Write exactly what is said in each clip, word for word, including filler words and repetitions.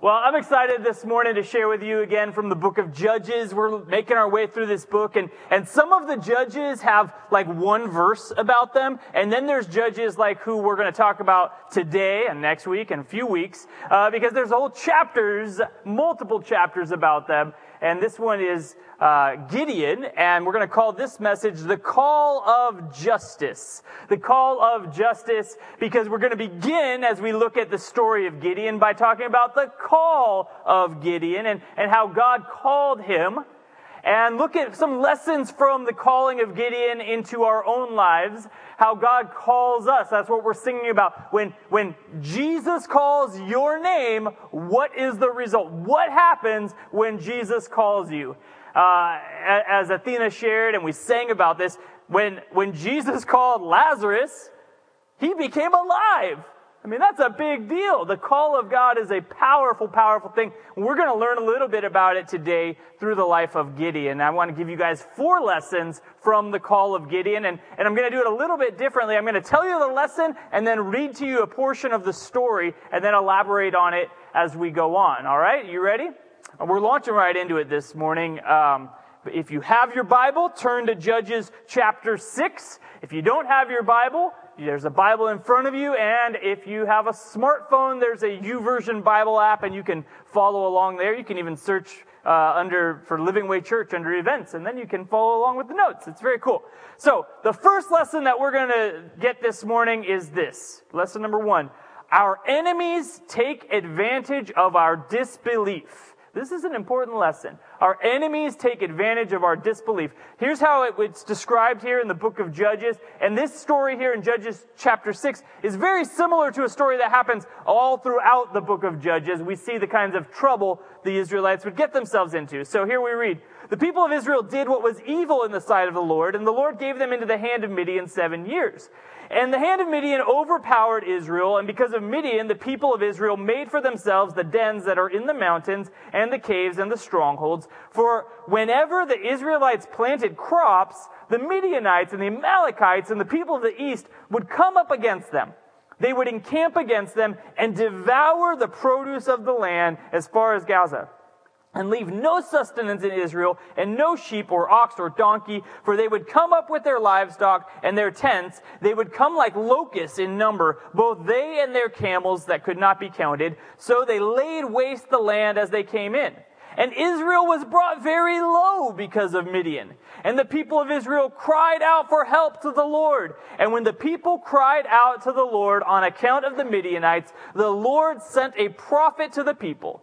Well, I'm excited this morning to share with you again from the book of Judges. We're making our way through this book, and, and some of the judges have like one verse about them, and then there's judges like who we're going to talk about today and next week and a few weeks, uh, because there's whole chapters, multiple chapters about them. And this one is uh, Gideon, and we're going to call this message The Call of Justice. The Call of Justice, because we're going to begin as we look at the story of Gideon by talking about the call of Gideon and, and how God called him, and look at some lessons from the calling of Gideon into our own lives, how God calls us. That's what we're singing about. When, when Jesus calls your name, what is the result? What happens when Jesus calls you? Uh, as Athena shared, and we sang about this, when, when Jesus called Lazarus, he became alive. I mean, that's a big deal. The call of God is a powerful, powerful thing. We're going to learn a little bit about it today through the life of Gideon. I want to give you guys four lessons from the call of Gideon, and, and I'm going to do it a little bit differently. I'm going to tell you the lesson and then read to you a portion of the story and then elaborate on it as we go on. All right? You ready? We're launching right into it this morning. Um, if you have your Bible, turn to Judges chapter six. If you don't have your Bible, there's a Bible in front of you, and if you have a smartphone, there's a YouVersion Bible app, and you can follow along there. You can even search uh, under for Living Way Church under events, and then you can follow along with the notes. It's very cool. So the first lesson that we're going to get this morning is this. Lesson number one. Our enemies take advantage of our disbelief. This is an important lesson. Our enemies take advantage of our disbelief. Here's how it, it's described here in the book of Judges. And this story here in Judges chapter six is very similar to a story that happens all throughout the book of Judges. We see the kinds of trouble the Israelites would get themselves into. So here we read, the people of Israel did what was evil in the sight of the Lord, and the Lord gave them into the hand of Midian seven years. And the hand of Midian overpowered Israel, and because of Midian, the people of Israel made for themselves the dens that are in the mountains and the caves and the strongholds. For whenever the Israelites planted crops, the Midianites and the Amalekites and the people of the east would come up against them. They would encamp against them and devour the produce of the land as far as Gaza, and leave no sustenance in Israel, and no sheep or ox or donkey, for they would come up with their livestock and their tents. They would come like locusts in number, both they and their camels that could not be counted. So they laid waste the land as they came in. And Israel was brought very low because of Midian. And the people of Israel cried out for help to the Lord. And when the people cried out to the Lord on account of the Midianites, the Lord sent a prophet to the people.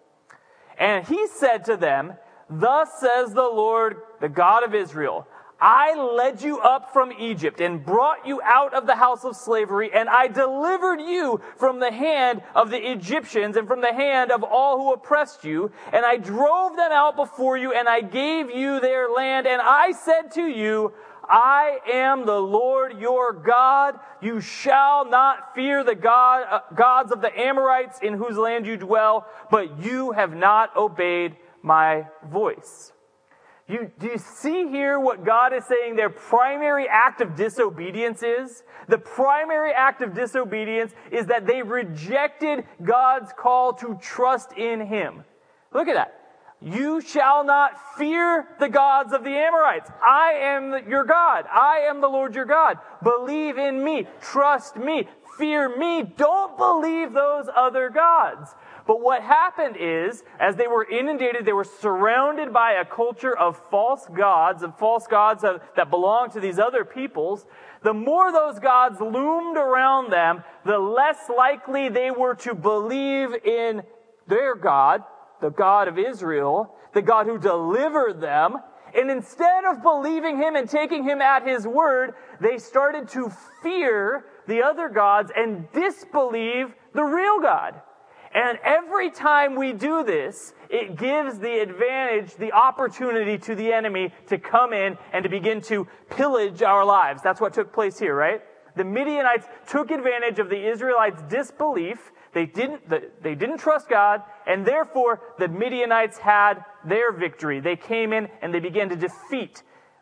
And he said to them, thus says the Lord, the God of Israel, I led you up from Egypt and brought you out of the house of slavery, and I delivered you from the hand of the Egyptians and from the hand of all who oppressed you, and I drove them out before you, and I gave you their land, and I said to you, I am the Lord your God. You shall not fear the God, uh, gods of the Amorites in whose land you dwell, but you have not obeyed my voice. You, do you see here what God is saying their primary act of disobedience is? The primary act of disobedience is that they rejected God's call to trust in Him. Look at that. You shall not fear the gods of the Amorites. I am your God. I am the Lord your God. Believe in me. Trust me. Fear me. Don't believe those other gods. But what happened is, as they were inundated, they were surrounded by a culture of false gods, of false gods that belonged to these other peoples. The more those gods loomed around them, the less likely they were to believe in their God, the God of Israel, the God who delivered them. And instead of believing Him and taking Him at His word, they started to fear the other gods and disbelieve the real God. And every time we do this, it gives the advantage, the opportunity to the enemy to come in and to begin to pillage our lives. That's what took place here, right? The Midianites took advantage of the Israelites' disbelief. They didn't, they didn't trust God, and therefore the Midianites had their victory. They came in and they began to defeat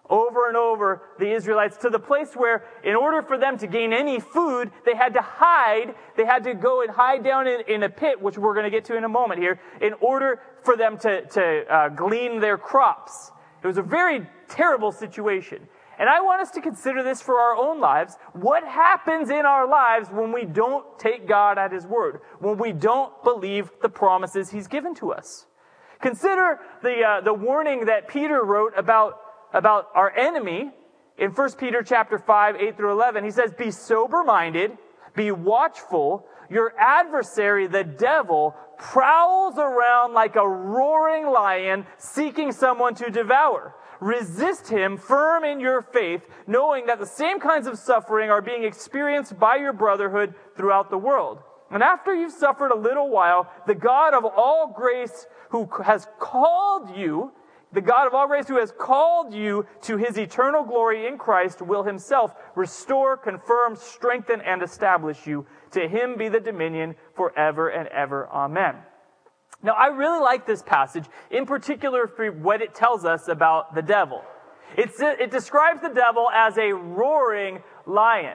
over and over the Israelites to the place where in order for them to gain any food, they had to hide. They had to go and hide down in, in a pit, which we're going to get to in a moment here, in order for them to, to uh, glean their crops. It was a very terrible situation. And I want us to consider this for our own lives. What happens in our lives when we don't take God at His word? When we don't believe the promises He's given to us? Consider the uh, the warning that Peter wrote about about our enemy in First Peter chapter five, eight through eleven. He says, "Be sober-minded, be watchful. Your adversary, the devil, prowls around like a roaring lion, seeking someone to devour. Resist him, firm in your faith, knowing that the same kinds of suffering are being experienced by your brotherhood throughout the world. And after you've suffered a little while, the God of all grace who has called you, the God of all grace who has called you to His eternal glory in Christ will Himself restore, confirm, strengthen, and establish you. To Him be the dominion forever and ever. Amen." Now, I really like this passage, in particular for what it tells us about the devil. It's, it describes the devil as a roaring lion.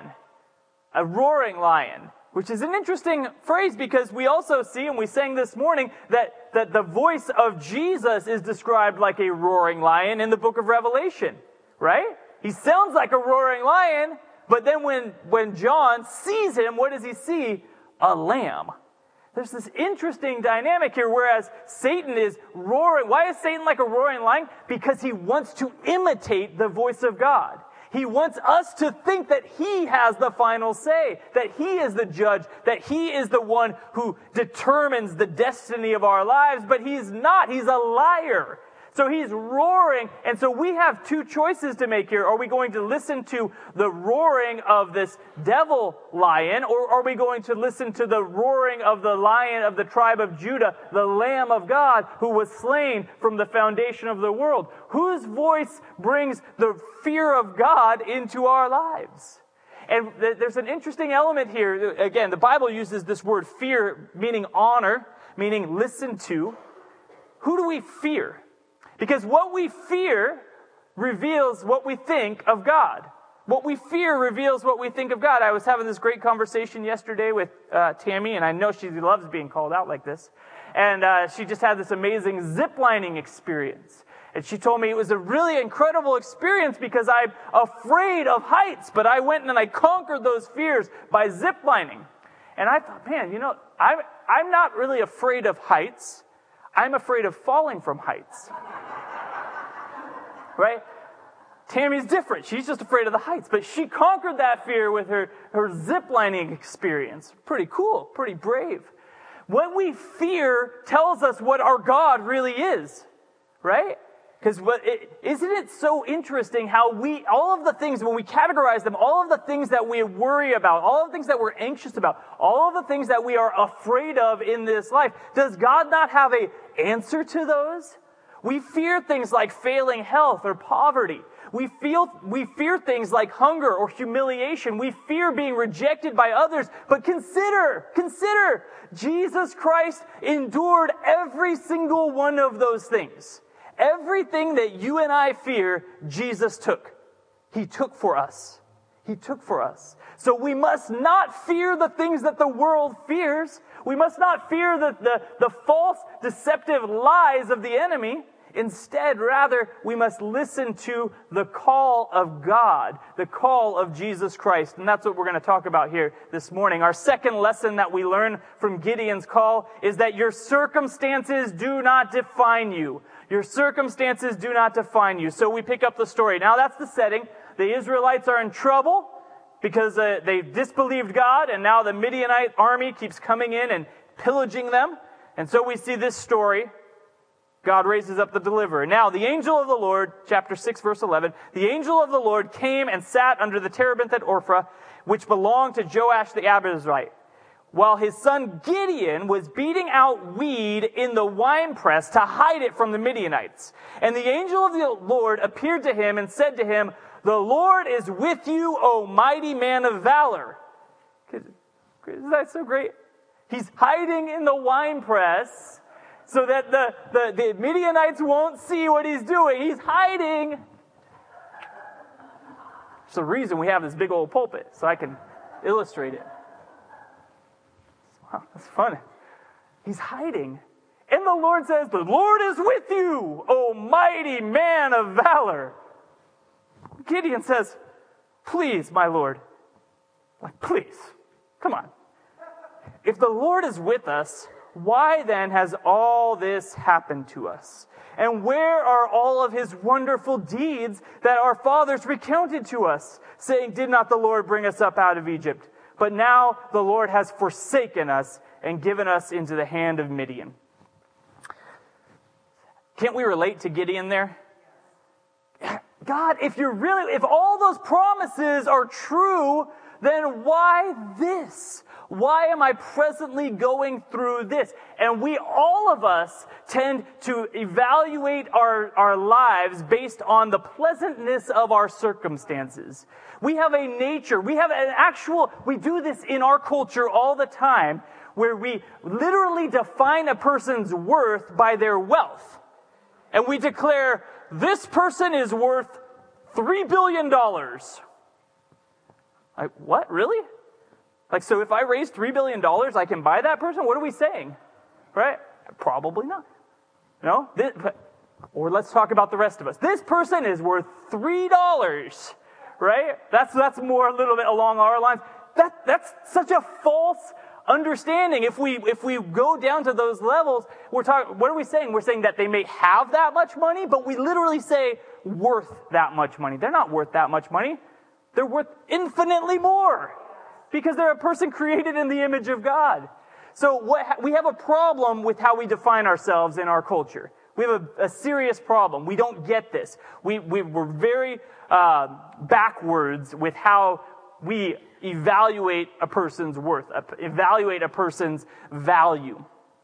A roaring lion. Which is an interesting phrase because we also see, and we sang this morning, that, that the voice of Jesus is described like a roaring lion in the book of Revelation. Right? He sounds like a roaring lion, but then when, when John sees him, what does he see? A lamb. There's this interesting dynamic here, whereas Satan is roaring. Why is Satan like a roaring lion? Because he wants to imitate the voice of God. He wants us to think that He has the final say, that He is the judge, that He is the one who determines the destiny of our lives, but He's not. He's a liar. So he's roaring, and so we have two choices to make here. Are we going to listen to the roaring of this devil lion, or are we going to listen to the roaring of the lion of the tribe of Judah, the Lamb of God, who was slain from the foundation of the world? Whose voice brings the fear of God into our lives? And th- there's an interesting element here. Again, the Bible uses this word fear, meaning honor, meaning listen to. Who do we fear? Because what we fear reveals what we think of God. What we fear reveals what we think of God. I was having this great conversation yesterday with uh, Tammy, and I know she loves being called out like this. And uh, she just had this amazing ziplining experience. And she told me it was a really incredible experience because I'm afraid of heights, but I went and I conquered those fears by ziplining. And I thought, man, you know, I'm, I'm not really afraid of heights. I'm afraid of falling from heights. Right? Tammy's different. She's just afraid of the heights. But she conquered that fear with her, her ziplining experience. Pretty cool. Pretty brave. What we fear tells us what our God really is. Right? Because isn't it so interesting how we, all of the things, when we categorize them, all of the things that we worry about, all of the things that we're anxious about, all of the things that we are afraid of in this life, does God not have an answer to those? We fear things like failing health or poverty. We feel, we fear things like hunger or humiliation. We fear being rejected by others. But consider, consider, Jesus Christ endured every single one of those things. Everything that you and I fear, Jesus took. He took for us. He took for us. So we must not fear the things that the world fears. We must not fear the, the, the false, deceptive lies of the enemy. Instead, rather, we must listen to the call of God, the call of Jesus Christ. And that's what we're going to talk about here this morning. Our second lesson that we learn from Gideon's call is that your circumstances do not define you. Your circumstances do not define you. So we pick up the story. Now that's the setting. The Israelites are in trouble because uh, they disbelieved God, and now the Midianite army keeps coming in and pillaging them. And so we see this story. God raises up the deliverer. Now, the angel of the Lord, chapter six, verse eleven, the angel of the Lord came and sat under the terebinth at Ophrah, which belonged to Joash the Abiezrite, while his son Gideon was beating out weed in the winepress to hide it from the Midianites. And the angel of the Lord appeared to him and said to him, "The Lord is with you, O mighty man of valor." Isn't that so great? He's hiding in the winepress so that the, the, the Midianites won't see what he's doing. He's hiding. It's the reason we have this big old pulpit, so I can illustrate it. Wow, that's fun. He's hiding. And the Lord says, the Lord is with you, O mighty man of valor. Gideon says, please, my Lord. Like, please, come on. If the Lord is with us, why then has all this happened to us? And where are all of his wonderful deeds that our fathers recounted to us, saying, did not the Lord bring us up out of Egypt? But now the Lord has forsaken us and given us into the hand of Midian. Can't we relate to Gideon there? God, if you're really, if all those promises are true, then why this? Why am I presently going through this? And we, all of us, tend to evaluate our, our lives based on the pleasantness of our circumstances. We have a nature, we have an actual, we do this in our culture all the time, where we literally define a person's worth by their wealth. And we declare, this person is worth three billion dollars. Like, what? Really? Like, so if I raise three billion dollars, I can buy that person? What are we saying? Right? Probably not. No? This, or let's talk about the rest of us. This person is worth three dollars. Right? That's, that's more a little bit along our lines. That, that's such a false understanding. If we, if we go down to those levels, we're talking, what are we saying? We're saying that they may have that much money, but we literally say worth that much money. They're not worth that much money. They're worth infinitely more because they're a person created in the image of God. So what, we have a problem with how we define ourselves in our culture. We have a, a serious problem. We don't get this. We, we, we're very uh, backwards with how we evaluate a person's worth, evaluate a person's value.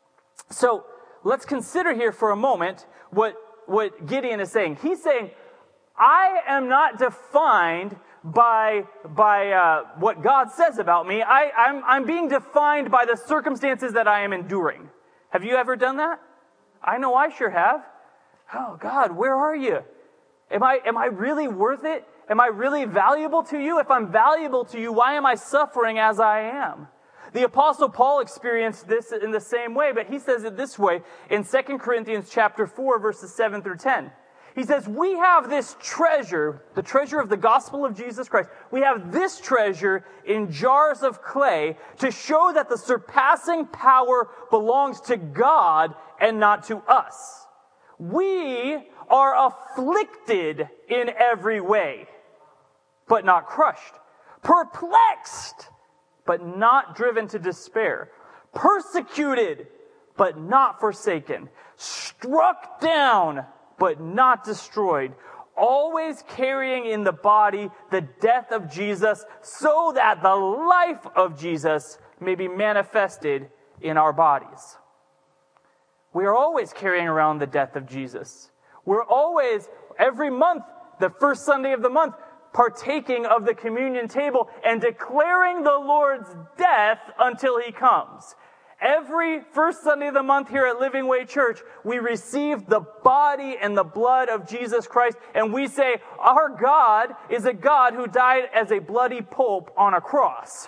So let's consider here for a moment what, what Gideon is saying. He's saying, I am not defined by by uh, what God says about me. I, I'm, I'm being defined by the circumstances that I am enduring. Have you ever done that? I know I sure have. Oh, God, where are you? Am I, am I really worth it? Am I really valuable to you? If I'm valuable to you, why am I suffering as I am? The Apostle Paul experienced this in the same way, but he says it this way in Second Corinthians chapter four, verses seven through ten. He says, we have this treasure, the treasure of the gospel of Jesus Christ. We have this treasure in jars of clay to show that the surpassing power belongs to God and not to us. We are afflicted in every way, but not crushed. Perplexed, but not driven to despair. Persecuted, but not forsaken. Struck down, but not destroyed, always carrying in the body the death of Jesus, so that the life of Jesus may be manifested in our bodies. We are always carrying around the death of Jesus. We're always, every month, the first Sunday of the month, partaking of the communion table and declaring the Lord's death until He comes. Every first Sunday of the month here at Living Way Church, we receive the body and the blood of Jesus Christ, and we say, our God is a God who died as a bloody pulp on a cross.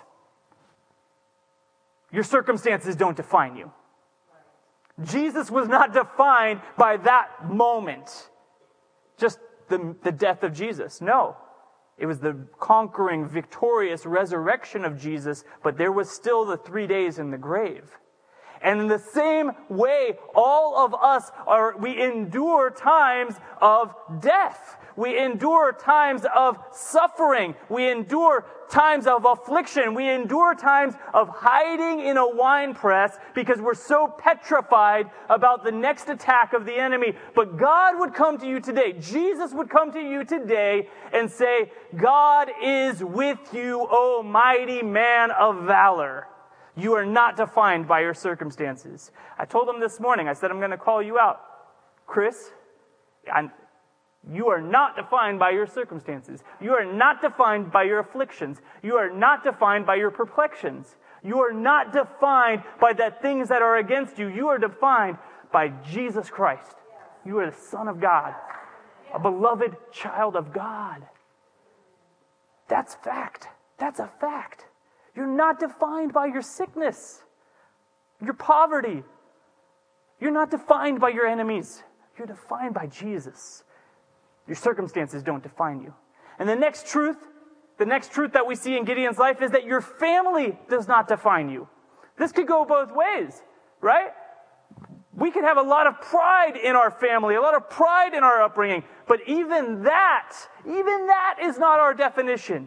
Your circumstances don't define you. Jesus was not defined by that moment. Just the, the death of Jesus. No. It was the conquering, victorious resurrection of Jesus, but there was still the three days in the grave. And in the same way, all of us are, we endure times of death. We endure times of suffering. We endure times of affliction. We endure times of hiding in a wine press because we're so petrified about the next attack of the enemy. But God would come to you today. Jesus would come to you today and say, God is with you, O mighty man of valor. You are not defined by your circumstances. I told him this morning, I said, I'm going to call you out. Chris, I'm, you are not defined by your circumstances. You are not defined by your afflictions. You are not defined by your perplexions. You are not defined by the things that are against you. You are defined by Jesus Christ. You are the Son of God, a beloved child of God. That's fact. That's a fact. You're not defined by your sickness, your poverty. You're not defined by your enemies. You're defined by Jesus. Your circumstances don't define you. And the next truth, the next truth that we see in Gideon's life is that your family does not define you. This could go both ways, right? We could have a lot of pride in our family, a lot of pride in our upbringing, but even that, even that is not our definition.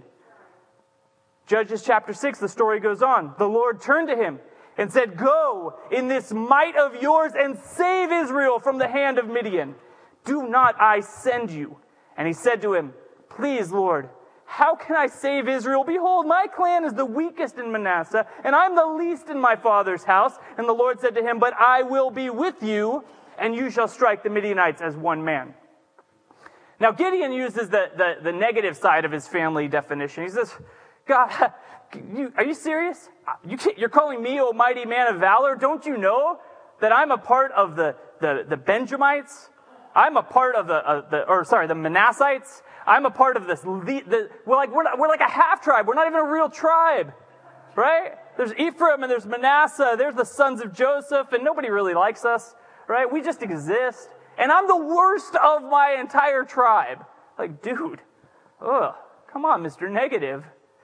Judges chapter six, the story goes on. The Lord turned to him and said, "Go in this might of yours and save Israel from the hand of Midian. Do not I send you?" And he said to him, "Please, Lord, how can I save Israel? Behold, my clan is the weakest in Manasseh, and I'm the least in my father's house." And the Lord said to him, "But I will be with you, and you shall strike the Midianites as one man." Now, Gideon uses the, the, the negative side of his family definition. He says, "God, you, are you serious? You can't, you're calling me a mighty man of valor? Don't you know that I'm a part of the, the, the Benjamites? I'm a part of the, uh, the, or sorry, the Manassites. I'm a part of this. The, we're like we're, not, we're like a half tribe. We're not even a real tribe, right? There's Ephraim and there's Manasseh. There's the sons of Joseph, and nobody really likes us, right? We just exist, and I'm the worst of my entire tribe. Like, dude, ugh, come on, Mister Negative.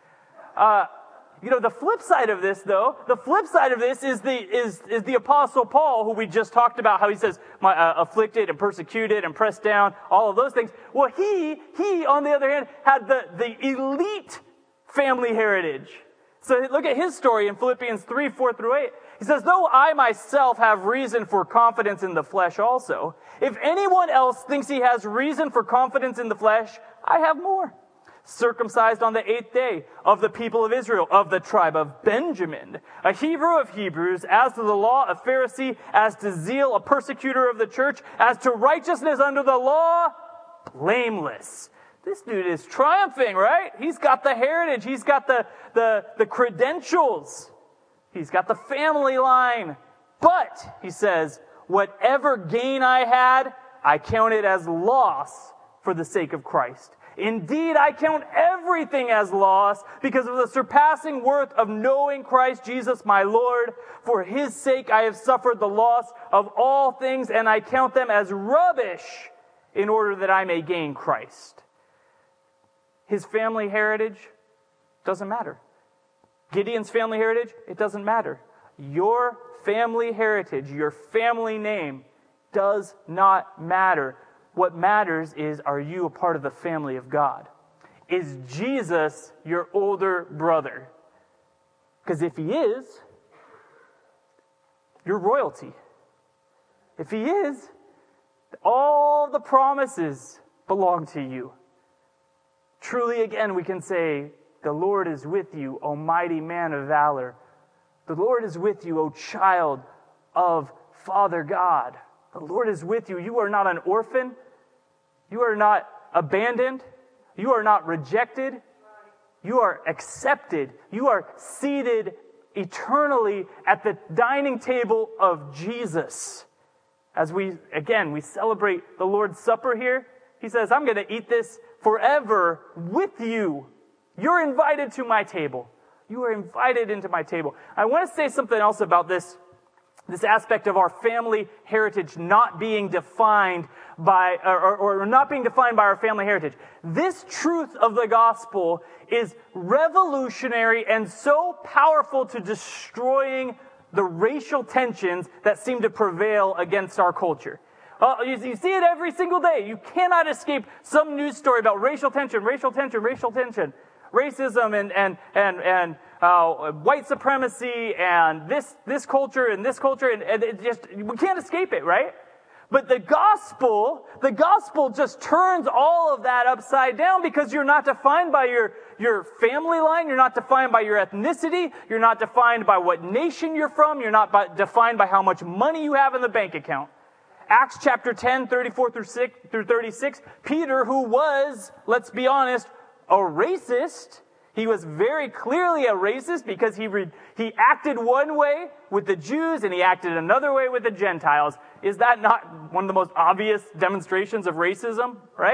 Uh, you know, the flip side of this, though, the flip side of this is the is is the Apostle Paul, who we just talked about, how he says, "My uh, afflicted and persecuted and pressed down," all of those things. Well, he he on the other hand had the the elite family heritage. So look at his story in Philippians three, four through eight. He says, "Though I myself have reason for confidence in the flesh also, if anyone else thinks he has reason for confidence in the flesh, I have more. Circumcised on the eighth day, of the people of Israel, of the tribe of Benjamin, a Hebrew of Hebrews, as to the law, a Pharisee, as to zeal, a persecutor of the church, as to righteousness under the law, blameless." This dude is triumphing, right? He's got the heritage. He's got the, the, the credentials. He's got the family line. But, he says, "Whatever gain I had, I count it as loss for the sake of Christ. Indeed, I count everything as loss because of the surpassing worth of knowing Christ Jesus my Lord. For his sake I have suffered the loss of all things, and I count them as rubbish in order that I may gain Christ." His family heritage doesn't matter. Gideon's family heritage, it doesn't matter. Your family heritage, your family name does not matter. What matters is, are you a part of the family of God? Is Jesus your older brother? Because if he is, you're royalty. If he is, all the promises belong to you. Truly, again, we can say, "The Lord is with you, O mighty man of valor. The Lord is with you, O child of Father God." The Lord is with you. You are not an orphan. You are not abandoned. You are not rejected. You are accepted. You are seated eternally at the dining table of Jesus. As we, again, we celebrate the Lord's Supper here, he says, "I'm going to eat this forever with you. You're invited to my table. You are invited into my table." I want to say something else about this, this aspect of our family heritage not being defined by, or, or not being defined by our family heritage. This truth of the gospel is revolutionary and so powerful to destroying the racial tensions that seem to prevail against our culture. Uh, you, you see it every single day. You cannot escape some news story about racial tension, racial tension, racial tension, racism and and and and uh, white supremacy and this this culture and this culture, and, and it just we can't escape it, right? But the gospel, the gospel just turns all of that upside down, because you're not defined by your your family line, you're not defined by your ethnicity, you're not defined by what nation you're from, you're not by, defined by how much money you have in the bank account. Acts chapter ten, thirty-four through thirty-six, Peter, who was, let's be honest, a racist, he was very clearly a racist because he re- he acted one way with the Jews and he acted another way with the Gentiles. Is that not one of the most obvious demonstrations of racism, right?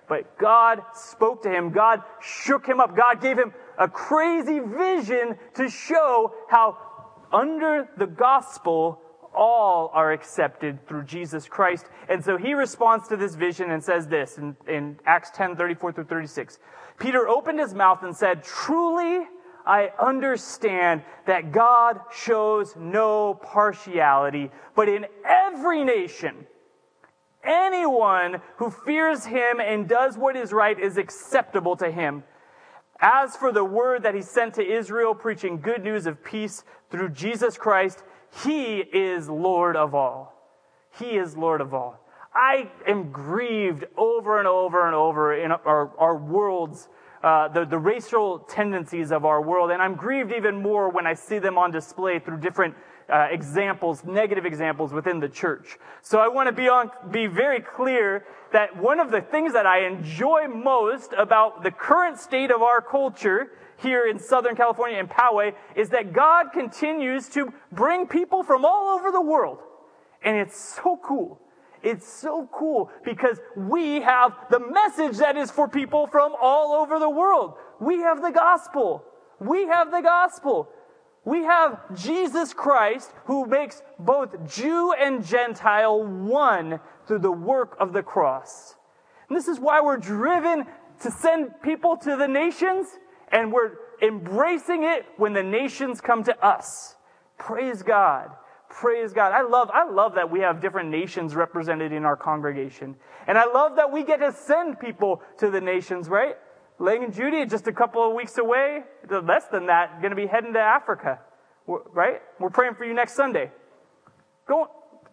But God spoke to him. God shook him up. God gave him a crazy vision to show how under the gospel, all are accepted through Jesus Christ. And so he responds to this vision and says this in, in Acts ten, thirty-four through thirty-six. Peter opened his mouth and said, "Truly, I understand that God shows no partiality, but in every nation, anyone who fears him and does what is right is acceptable to him. As for the word that he sent to Israel, preaching good news of peace through Jesus Christ, he is Lord of all." He is Lord of all. I am grieved over and over and over in our, our world's Uh, the, the racial tendencies of our world. And I'm grieved even more when I see them on display through different uh, examples, negative examples within the church. So I want to be on, be very clear that one of the things that I enjoy most about the current state of our culture here in Southern California in Poway is that God continues to bring people from all over the world. And it's so cool. It's so cool because we have the message that is for people from all over the world. We have the gospel. We have the gospel. We have Jesus Christ who makes both Jew and Gentile one through the work of the cross. And this is why we're driven to send people to the nations, and we're embracing it when the nations come to us. Praise God. Praise God. I love, I love that we have different nations represented in our congregation. And I love that we get to send people to the nations, right? Lang and Judy, just a couple of weeks away, less than that, going to be heading to Africa, right? We're praying for you next Sunday. Go,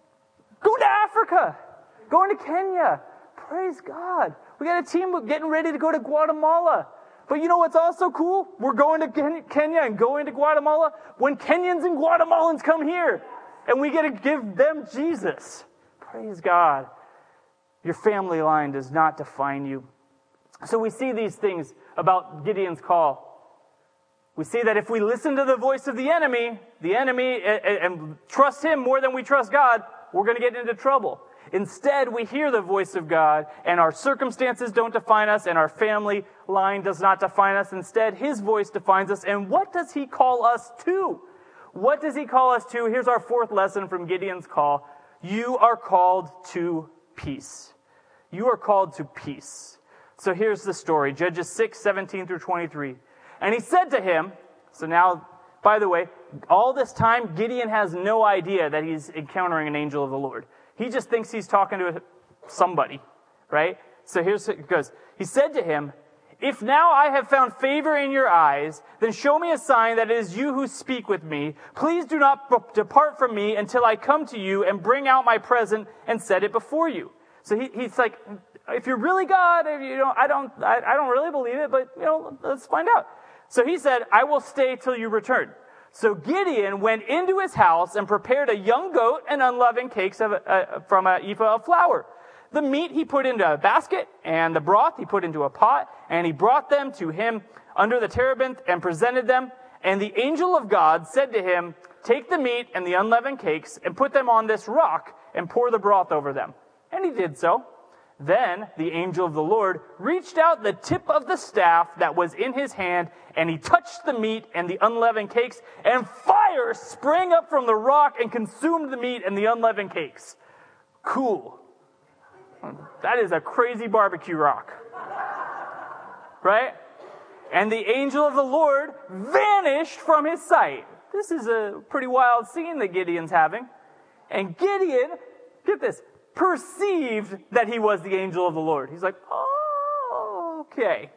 go to Africa. Going to Kenya. Praise God. We got a team getting ready to go to Guatemala. But you know what's also cool? We're going to Kenya and going to Guatemala when Kenyans and Guatemalans come here. And we get to give them Jesus. Praise God. Your family line does not define you. So we see these things about Gideon's call. We see that if we listen to the voice of the enemy, the enemy, and, and trust him more than we trust God, we're going to get into trouble. Instead, we hear the voice of God, and our circumstances don't define us, and our family line does not define us. Instead, his voice defines us. And what does he call us to? What does he call us to? Here's our fourth lesson from Gideon's call. You are called to peace. You are called to peace. So here's the story. Judges six, seventeen through twenty-three. And he said to him, so now, by the way, all this time, Gideon has no idea that he's encountering an angel of the Lord. He just thinks he's talking to somebody, right? So here's it goes. He said to him, "If now I have found favor in your eyes, then show me a sign that it is you who speak with me. Please do not b- depart from me until I come to you and bring out my present and set it before you." So he, he's like, if you're really God, if you don't, I don't, I, I don't really believe it, but you know, let's find out. So he said, "I will stay till you return." So Gideon went into his house and prepared a young goat and unleavened cakes of, uh, from an ephah of flour. The meat he put into a basket, and the broth he put into a pot, and he brought them to him under the terebinth and presented them. And the angel of God said to him, "Take the meat and the unleavened cakes and put them on this rock and pour the broth over them." And he did so. Then the angel of the Lord reached out the tip of the staff that was in his hand, and he touched the meat and the unleavened cakes, and fire sprang up from the rock and consumed the meat and the unleavened cakes. Cool. That is a crazy barbecue rock. Right? And the angel of the Lord vanished from his sight. This is a pretty wild scene that Gideon's having. And Gideon, get this, perceived that he was the angel of the Lord. He's like, oh, okay.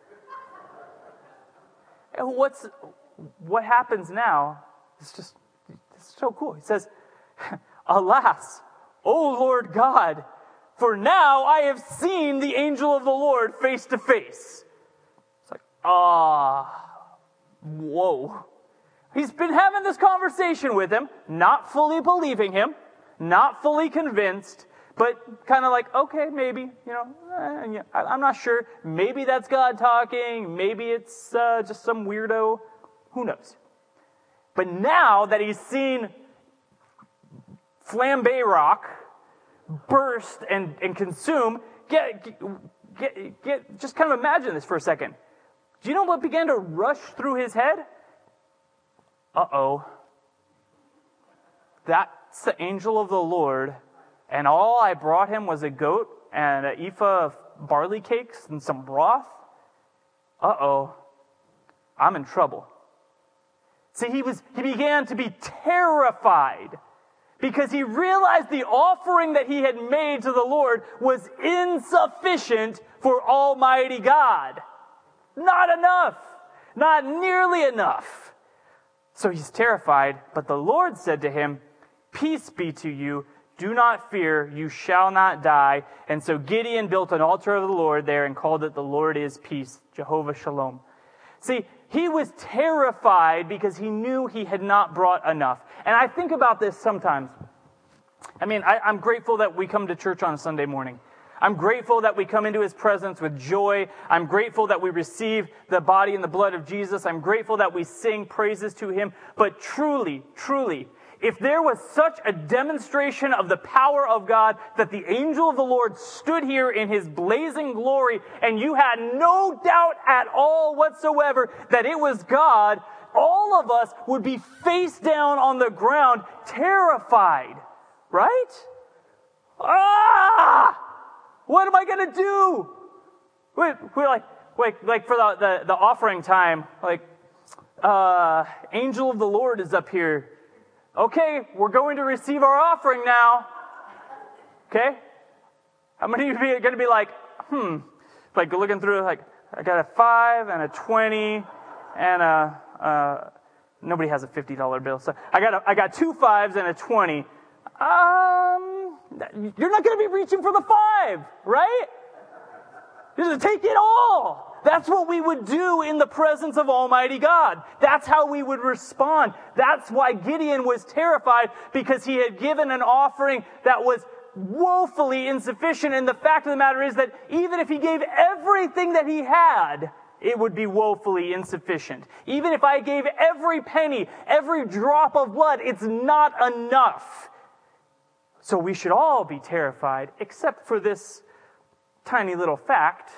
And what's, what happens now is just, it's so cool. He says, "Alas, O Lord God, for now I have seen the angel of the Lord face to face." It's like, ah, whoa. He's been having this conversation with him, not fully believing him, not fully convinced, but kind of like, okay, maybe, you know, eh, yeah, I, I'm not sure. Maybe that's God talking. Maybe it's uh, just some weirdo. Who knows? But now that he's seen flambe rock burst and, and consume, get, get, get, get, just kind of imagine this for a second. Do you know what began to rush through his head? Uh-oh. That's the angel of the Lord, and all I brought him was a goat and an ephah of barley cakes and some broth? Uh-oh. I'm in trouble. See, he was he began to be terrified because he realized the offering that he had made to the Lord was insufficient for Almighty God. Not enough. Not nearly enough. So he's terrified, but the Lord said to him, "Peace be to you. Do not fear. You shall not die." And so Gideon built an altar of the Lord there and called it "The Lord is Peace," Jehovah Shalom. See, he was terrified because he knew he had not brought enough. And I think about this sometimes. I mean, I, I'm grateful that we come to church on a Sunday morning. I'm grateful that we come into His presence with joy. I'm grateful that we receive the body and the blood of Jesus. I'm grateful that we sing praises to Him. But truly, truly, if there was such a demonstration of the power of God that the angel of the Lord stood here in His blazing glory and you had no doubt at all whatsoever that it was God, all of us would be face down on the ground, terrified. Right? Ah! What am I going to do? We're, we're like, like, like for the, the, the offering time, like, uh, angel of the Lord is up here. Okay, we're going to receive our offering now. Okay? How many of you are going to be like, hmm, like looking through, like, I got a five and a twenty and a, uh, nobody has a fifty dollar bill. So I got a, I got two fives and a twenty. Um, you're not going to be reaching for the five, right? You're going to take it all. That's what we would do in the presence of Almighty God. That's how we would respond. That's why Gideon was terrified, because he had given an offering that was woefully insufficient. And the fact of the matter is that even if he gave everything that he had, it would be woefully insufficient. Even if I gave every penny, every drop of blood, it's not enough. So we should all be terrified, except for this tiny little fact.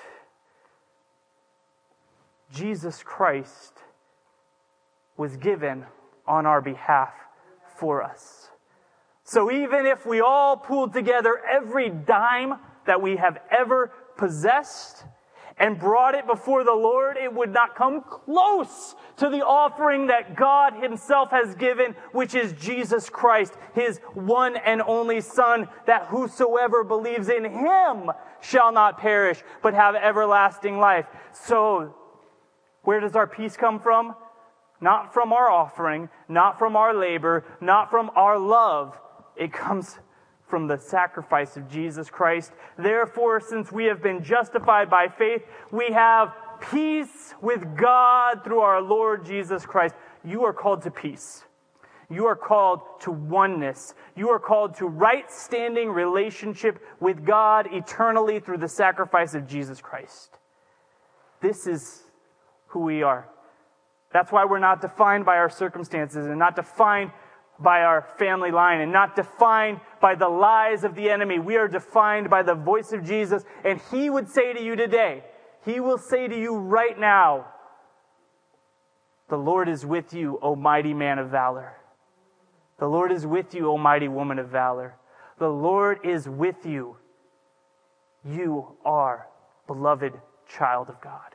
Jesus Christ was given on our behalf for us. So even if we all pooled together every dime that we have ever possessed and brought it before the Lord, it would not come close to the offering that God Himself has given, which is Jesus Christ, His one and only Son, that whosoever believes in Him shall not perish, but have everlasting life. So, where does our peace come from? Not from our offering, not from our labor, not from our love. It comes from the sacrifice of Jesus Christ. Therefore, since we have been justified by faith, we have peace with God through our Lord Jesus Christ. You are called to peace. You are called to oneness. You are called to right standing relationship with God eternally through the sacrifice of Jesus Christ. This is who we are. That's why we're not defined by our circumstances and not defined by our family line and not defined by the lies of the enemy. We are defined by the voice of Jesus. And He would say to you today, He will say to you right now, "The Lord is with you, O mighty man of valor. The Lord is with you, O mighty woman of valor. The Lord is with you. You are beloved child of God."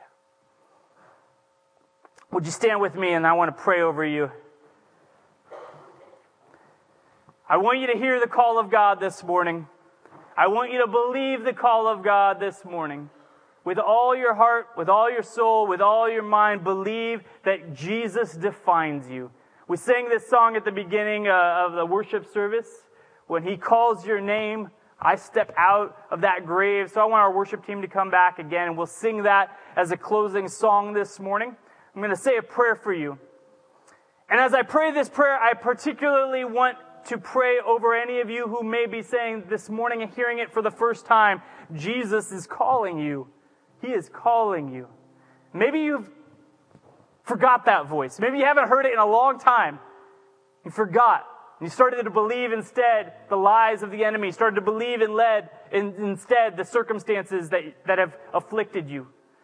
Would you stand with me, and I want to pray over you. I want you to hear the call of God this morning. I want you to believe the call of God this morning. With all your heart, with all your soul, with all your mind, believe that Jesus defines you. We sang this song at the beginning uh, of the worship service. When He calls your name, I step out of that grave. So I want our worship team to come back again, and we'll sing that as a closing song this morning. I'm going to say a prayer for you. And as I pray this prayer, I particularly want to pray over any of you who may be saying this morning and hearing it for the first time, Jesus is calling you. He is calling you. Maybe you've forgot that voice. Maybe you haven't heard it in a long time. You forgot. And you started to believe instead the lies of the enemy. You started to believe and led in, instead the circumstances that, that have afflicted you.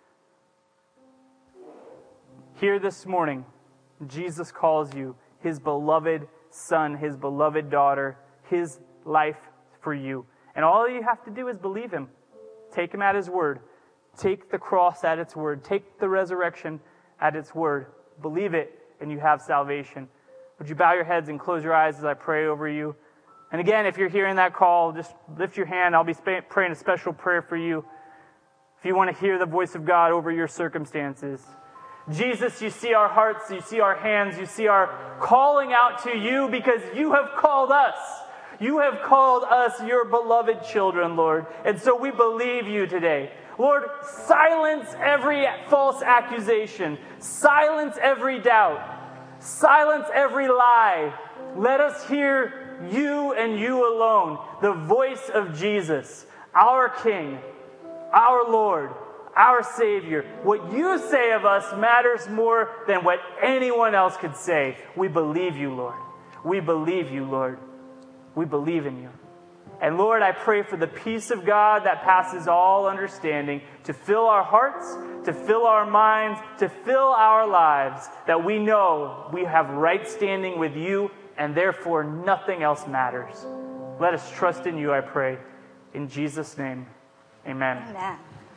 Here this morning, Jesus calls you his beloved son, his beloved daughter, his life for you. And all you have to do is believe him. Take him at his word. Take the cross at its word. Take the resurrection at its word. Believe it, and you have salvation. Would you bow your heads and close your eyes as I pray over you? And again, if you're hearing that call, just lift your hand. I'll be praying a special prayer for you. If you want to hear the voice of God over your circumstances. Jesus, you see our hearts, you see our hands, you see our calling out to you because you have called us. You have called us your beloved children, Lord. And so we believe you today. Lord, silence every false accusation. Silence every doubt. Silence every lie. Let us hear you and you alone, the voice of Jesus, our King, our Lord, our Savior. What you say of us matters more than what anyone else could say. We believe you, Lord. We believe you, Lord. We believe in you. And Lord, I pray for the peace of God that passes all understanding to fill our hearts, to fill our minds, to fill our lives, that we know we have right standing with you and therefore nothing else matters. Let us trust in you, I pray. In Jesus' name, amen. Amen.